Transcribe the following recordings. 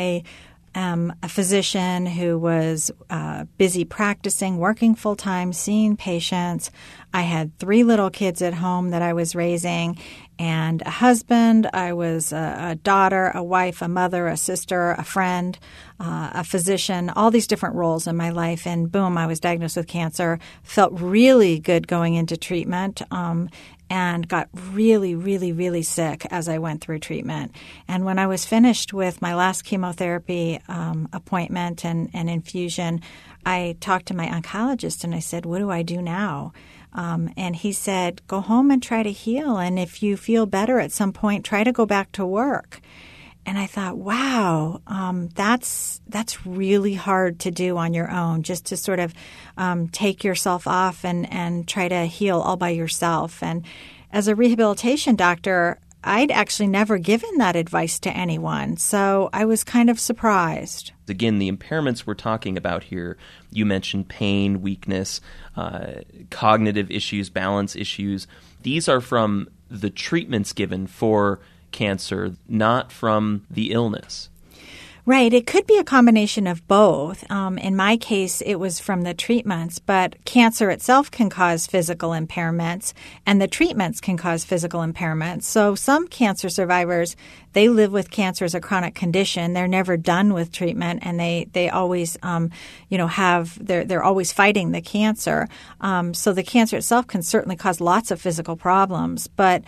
I am a physician who was busy practicing, working full-time, seeing patients. I had 3 little kids at home that I was raising and a husband. I was a daughter, a wife, a mother, a sister, a friend, a physician, all these different roles in my life. And boom, I was diagnosed with cancer. Felt really good going into treatment. And got really, really, really sick as I went through treatment. And when I was finished with my last chemotherapy appointment and infusion, I talked to my oncologist and I said, what do I do now? And he said, go home and try to heal. And if you feel better at some point, try to go back to work. And I thought, wow, that's really hard to do on your own, just to sort of take yourself off and try to heal all by yourself. And as a rehabilitation doctor, I'd actually never given that advice to anyone. So I was kind of surprised. Again, the impairments we're talking about here, you mentioned pain, weakness, cognitive issues, balance issues. These are from the treatments given for cancer, not from the illness. Right. It could be a combination of both. In my case, it was from the treatments, but cancer itself can cause physical impairments, and the treatments can cause physical impairments. So some cancer survivors, they live with cancer as a chronic condition. They're never done with treatment, and they always, they're always fighting the cancer. So the cancer itself can certainly cause lots of physical problems, but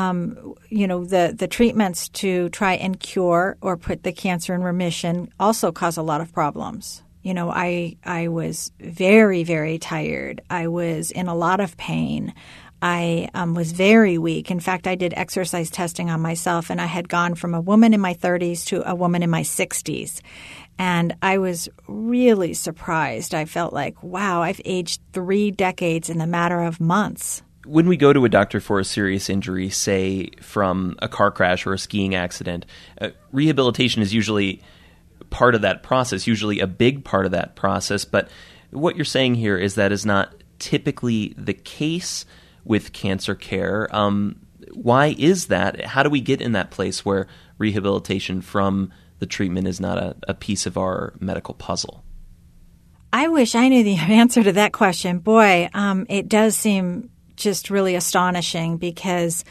the treatments to try and cure or put the cancer in remission also cause a lot of problems. I was very, very tired. I was in a lot of pain. I was very weak. In fact, I did exercise testing on myself, and I had gone from a woman in my 30s to a woman in my 60s. And I was really surprised. I felt like, wow, I've aged 3 decades in the matter of months. When we go to a doctor for a serious injury, say from a car crash or a skiing accident, rehabilitation is usually part of that process, usually a big part of that process. But what you're saying here is that is not typically the case with cancer care. Why is that? How do we get in that place where rehabilitation from the treatment is not a piece of our medical puzzle? I wish I knew the answer to that question. Boy, it does seem just really astonishing because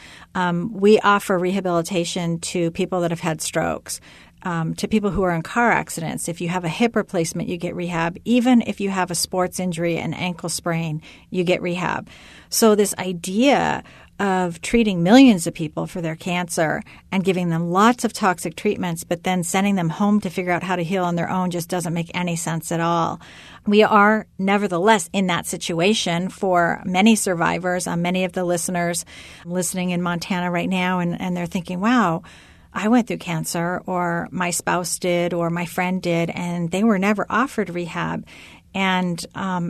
we offer rehabilitation to people that have had strokes, to people who are in car accidents. If you have a hip replacement, you get rehab. Even if you have a sports injury, an ankle sprain, you get rehab. So this idea of treating millions of people for their cancer and giving them lots of toxic treatments, but then sending them home to figure out how to heal on their own just doesn't make any sense at all. We are nevertheless in that situation for many survivors, many of the listeners listening in Montana right now, and they're thinking, wow, I went through cancer, or my spouse did, or my friend did, and they were never offered rehab. And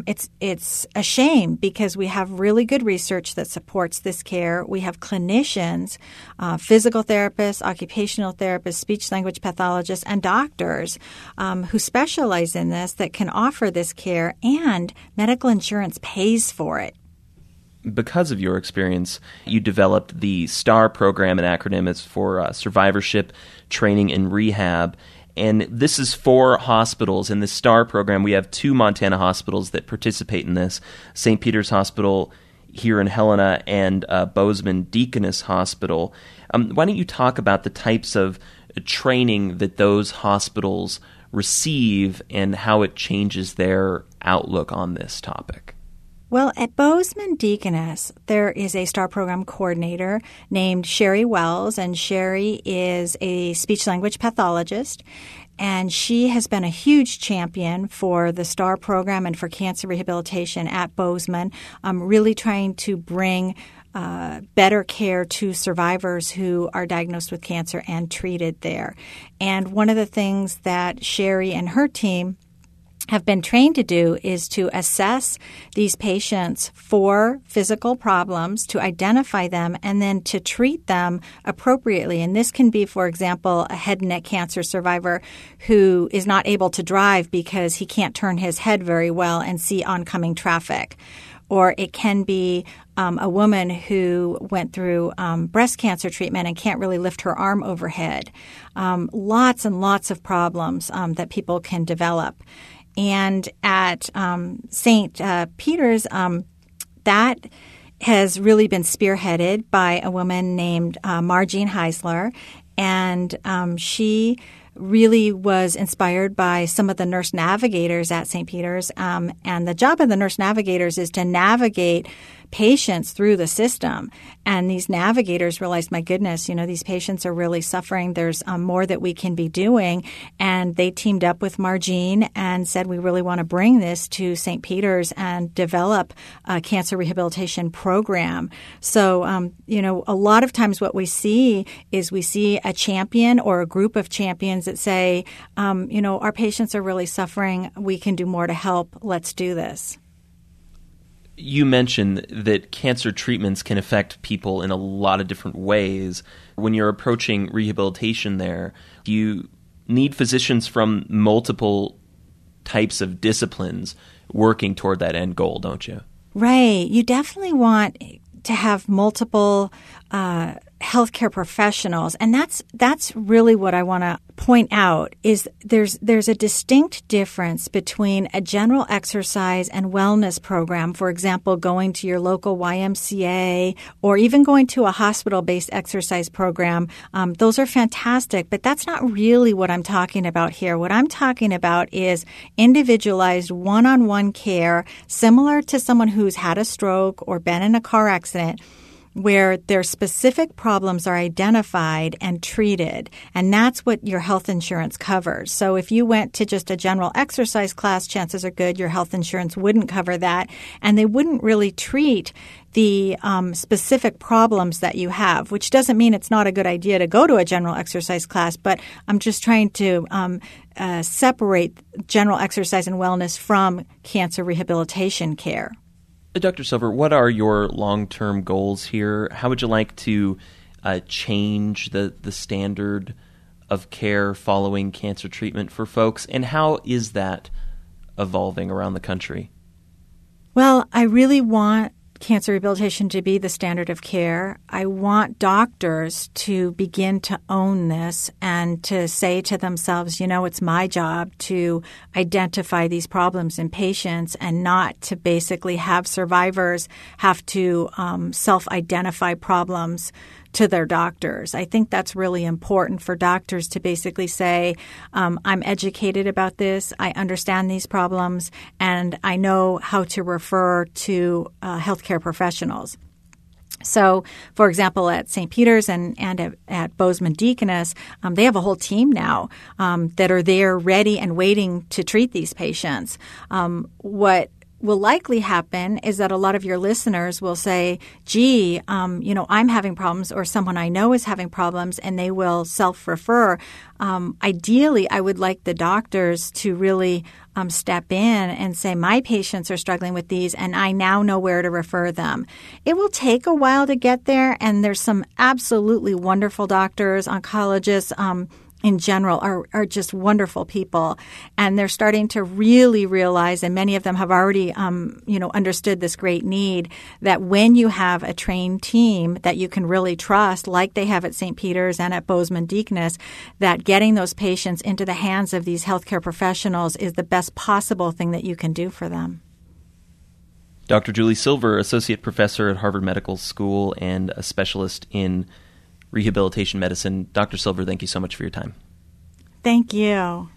it's a shame because we have really good research that supports this care. We have clinicians, physical therapists, occupational therapists, speech-language pathologists, and doctors who specialize in this that can offer this care, and medical insurance pays for it. Because of your experience, you developed the STAR program, an acronym is for Survivorship, Training, and Rehab. And this is for hospitals. In the STAR program, we have 2 Montana hospitals that participate in this, St. Peter's Hospital here in Helena and Bozeman Deaconess Hospital. Why don't you talk about the types of training that those hospitals receive and how it changes their outlook on this topic? Well, at Bozeman Deaconess, there is a STAR program coordinator named Sherry Wells, and Sherry is a speech-language pathologist, and she has been a huge champion for the STAR program and for cancer rehabilitation at Bozeman, really trying to bring better care to survivors who are diagnosed with cancer and treated there. And one of the things that Sherry and her team have been trained to do is to assess these patients for physical problems, to identify them, and then to treat them appropriately. And this can be, for example, a head and neck cancer survivor who is not able to drive because he can't turn his head very well and see oncoming traffic. or it can be a woman who went through breast cancer treatment and can't really lift her arm overhead. Lots and lots of problems that people can develop. And at St. Peter's, that has really been spearheaded by a woman named Margene Heisler, and she really was inspired by some of the nurse navigators at St. Peter's. And the job of the nurse navigators is to navigate patients through the system. And these navigators realized, my goodness, these patients are really suffering. There's more that we can be doing. And they teamed up with Margene and said, we really want to bring this to St. Peter's and develop a cancer rehabilitation program. So, a lot of times what we see is we see a champion or a group of champions that say, our patients are really suffering. We can do more to help. Let's do this. You mentioned that cancer treatments can affect people in a lot of different ways. When you're approaching rehabilitation there, you need physicians from multiple types of disciplines working toward that end goal, don't you? Right. You definitely want to have multiple healthcare professionals, and that's really what I want to point out is there's a distinct difference between a general exercise and wellness program, for example, going to your local YMCA or even going to a hospital-based exercise program. Those are fantastic, but that's not really what I'm talking about here. What I'm talking about is individualized one-on-one care similar to someone who's had a stroke or been in a car accident, where their specific problems are identified and treated. And that's what your health insurance covers. So if you went to just a general exercise class, chances are good your health insurance wouldn't cover that, and they wouldn't really treat the specific problems that you have, which doesn't mean it's not a good idea to go to a general exercise class, but I'm just trying to separate general exercise and wellness from cancer rehabilitation care. Dr. Silver, what are your long-term goals here? How would you like to change the standard of care following cancer treatment for folks, and how is that evolving around the country? Well, I really want cancer rehabilitation to be the standard of care. I want doctors to begin to own this and to say to themselves, it's my job to identify these problems in patients and not to basically have survivors have to self-identify problems to their doctors. I think that's really important for doctors to basically say, I'm educated about this, I understand these problems, and I know how to refer to healthcare professionals. So, for example, at St. Peter's and at Bozeman Deaconess, they have a whole team now that are there ready and waiting to treat these patients. What will likely happen is that a lot of your listeners will say, gee, I'm having problems, or someone I know is having problems, and they will self-refer. Ideally, I would like the doctors to really step in and say, my patients are struggling with these, and I now know where to refer them. It will take a while to get there, and there's some absolutely wonderful doctors, oncologists, in general are just wonderful people, and they're starting to really realize, and many of them have already understood this great need, that when you have a trained team that you can really trust, like they have at St. Peter's and at Bozeman Deaconess, that getting those patients into the hands of these healthcare professionals is the best possible thing that you can do for them. Dr. Julie Silver, Associate Professor at Harvard Medical School and a specialist in rehabilitation medicine. Dr. Silver, thank you so much for your time. Thank you.